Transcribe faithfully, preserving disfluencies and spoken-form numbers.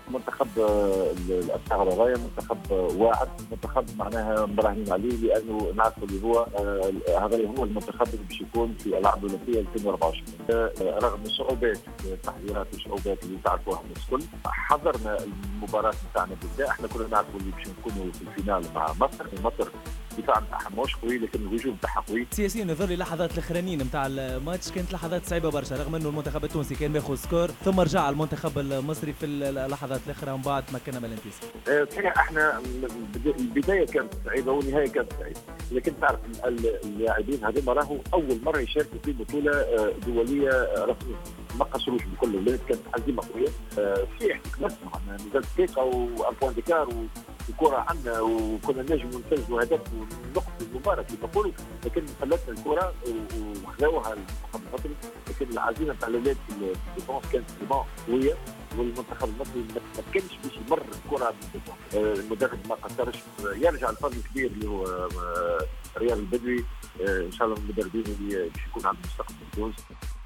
منتخب الأبطال للغاية، منتخب واعد، منتخب معناها مراهنين عليه، لأنه نعرفوا اللي هو هذا هو المنتخب اللي باش يكون في الألعاب الأولمبية ألفين وأربعة وعشرين. رغم الصعوبات التحضيرات والصعوبات اللي تعرفوها الناس الكل، حضرنا المباراة نتاعنا بالذات. احنا كنا نعرفوا اللي باش نكونوا في الفينال مع مصر. مصر الدفاع نتاعها ماهوش قوي، لكن الهجوم نتاعها قوي. سياسيا يظهر لي لحظات الاخرانيين نتاع الماتش كانت لحظات صعيبه برشا، رغم انه المنتخب التونسي كان ماخذ سكور، ثم رجع المنتخب المصري في اللحظات الاخرى ومن بعد تمكنا من الانتصار. اه احنا البدايه كانت صعيبه والنهايه كانت صعيبه، لكن تعرف اللاعبين هذوما راهو اول مره يشاركوا في بطوله دوليه رسميه، ما قصروش بكل الولاد، كانت عزيمه قويه. اه في احتكاك معنا نزلت دقيقه وان ديكار الكره عندنا، وكنا نجموا نسجلوا هدف ونقطه المباراه كما نقولوا، لكن فلتنا الكره وخذوها المنتخب المصري. لكن العزيمه تاع الاولاد في الديفونس كانت قويه، والمنتخب المصري ما كانش باش يمر الكره بالديفونس. المدرب ما قصرش، يرجع الفضل الكبير اللي هو رياض البدوي. ان شاء الله من المدربين اللي باش يكون عندهم مستقبل في تونس.